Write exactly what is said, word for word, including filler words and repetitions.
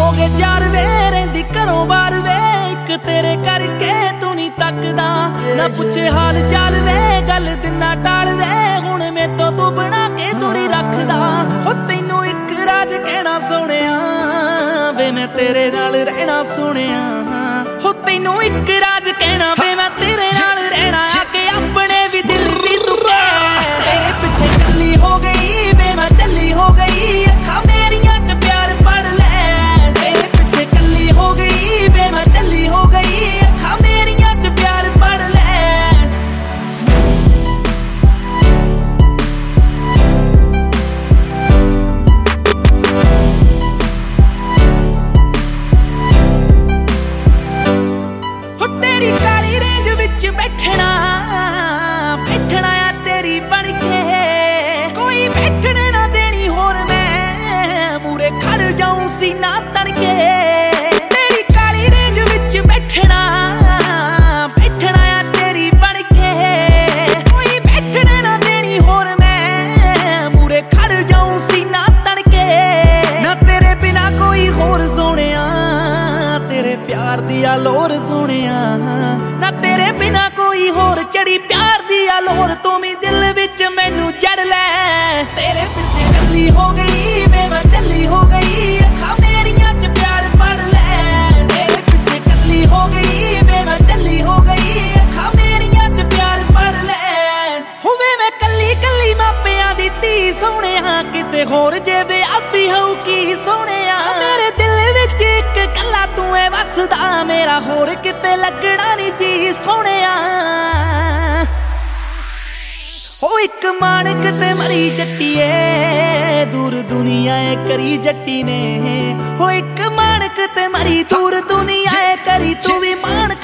हो गए चार वे रहिंदी घरों बाहर वे इक तेरे करके तू नहीं तकदा ना पुछे हाल चाल वे गल दिना टाल वे हुण मेरे तो तू बना के तू नहीं रखदा हो तैनू एक राज कहना सोहणिया वे मैं तेरे नाल रहना सोहणिया हो तैनू एक राज कहना वे मैं तेरे नाल रहना आके अपने भी दिल दी तू तेरे पीछे चली हो गई वे मैं चली हो गई अखा मेरियां च प्यार पढ़ ले तेरे पीछे चली हो गई वे मैं चली हो गई अखा मेरियां च प्यार पढ़ ले हो तेरी काली रेंज विच बैठना बैठना आ तेरी बन के कोई बैठने ना देनी होर मैं मूरे खड़ जाऊं सीना तन के तेरी काली रेंज विच बैठना बैठना आ तेरी बन के कोई बैठने ना देनी होर मैं मूरे खड़ जाऊं सीना तन के ना तेरे बिना कोई होर सोहणिया तेरे प्यार दिया लोर सोहणिया ना तेरे बिना कोई होर चढ़ी प्यार दिया लोर तू भी दिल विच मैनू जड़ ले तेरे पीछे चली हो गई वे मैं चली हो गई अखा मेरियां च प्यार पढ़ ले तेरे पीछे चली हो गई वे मैं चली हो गई अखा मेरियां च प्यार पढ़ ले होवे मैं कली कली मापियां दी धी सोहणिया किते होर जे विआहती होऊ की सोहणिया मेरे दिल विच इक कल्ला तू ऐ वसदा मेरा होर किते लगना नहीं जी सोहणिया हो एक माणक ते मरी जट्टीए दूर दुनिया ए करी जट्टी ने हो एक माणक ते मरी दूर दुनिया ए करी तू भी माणक